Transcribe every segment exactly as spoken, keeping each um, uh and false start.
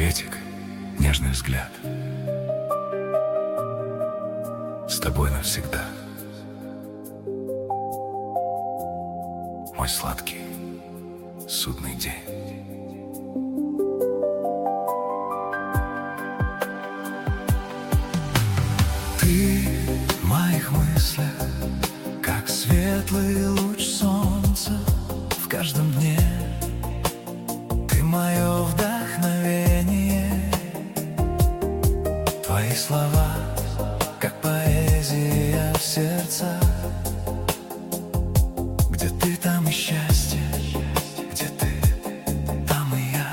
Приветик, нежный взгляд. С тобой навсегда. Мой сладкий судный день. Ты в моих мыслях, как светлый луч солнца в каждом дне. Ты мое вдохновение, твои слова, как поэзия в сердцах. Где ты, там и счастье, где ты, там и я.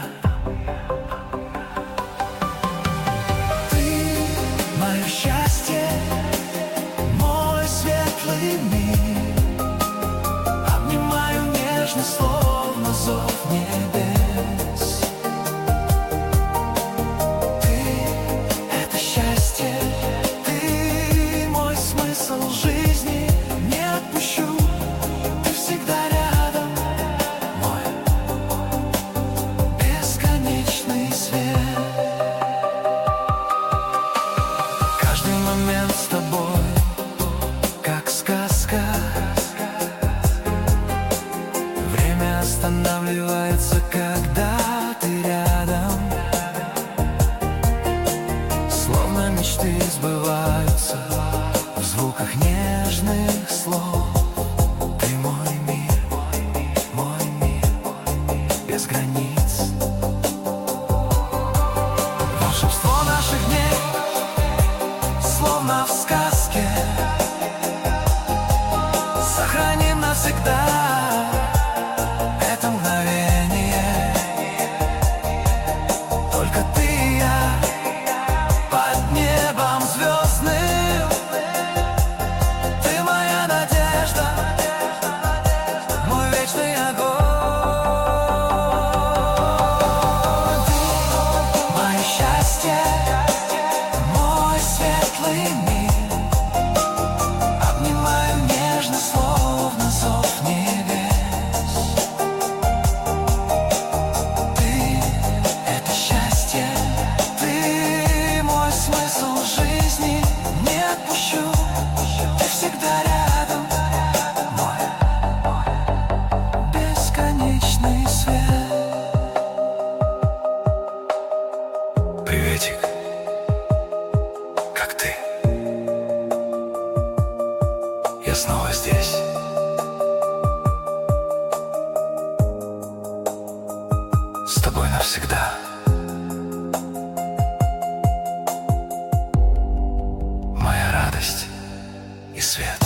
Ты мое счастье, мой светлый мир. Обнимаю нежно, словно зов небес. Ты — это счастье, ты мой смысл жизни. Не отпущу, ты всегда рядом, мой бесконечный свет. Каждый момент с тобой, как сказка. Время останавливается, когда ты рядом. Словно мечты сбываются в звуках нежных слов. Ты мой мир, мой мир, без границ. Волшебство наших дней, словно в сказке. Сохраним навсегда это мгновение. Только ты и я под небом звездным. Ты моя надежда, мой вечный огонь. Ты мое счастье, мой светлый мир. Обнимаю нежно, словно зов небес. Ты — это счастье, ты мой смысл жизни. Не отпущу, ты всегда рядом, мой бесконечный свет. Приветик, как ты? Я снова здесь. С тобой навсегда. Моя радость и свет.